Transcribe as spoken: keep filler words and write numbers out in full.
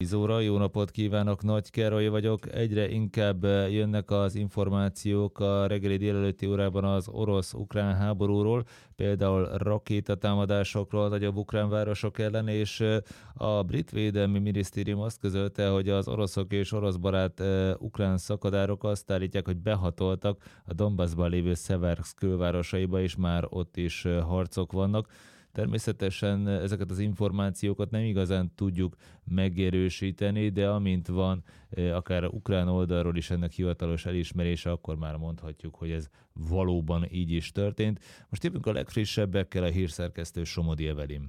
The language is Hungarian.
tíz óra, jó napot kívánok, Nagy Károly vagyok. Egyre inkább jönnek az információk a reggeli délelőtti órában az orosz-ukrán háborúról, például rakétatámadásokról nagyobb ukrán városok ellen, és a brit védelmi minisztérium azt közölte, hogy az oroszok és orosz barát ukrán szakadárok azt állítják, hogy behatoltak a Donbassban lévő Szeverszk külvárosaiba, és már ott is harcok vannak. Természetesen ezeket az információkat nem igazán tudjuk megerősíteni, de amint van akár ukrán oldalról is ennek hivatalos elismerése, akkor már mondhatjuk, hogy ez valóban így is történt. Most jövünk a legfrissebbekkel, a hírszerkesztő Somodi Evelin.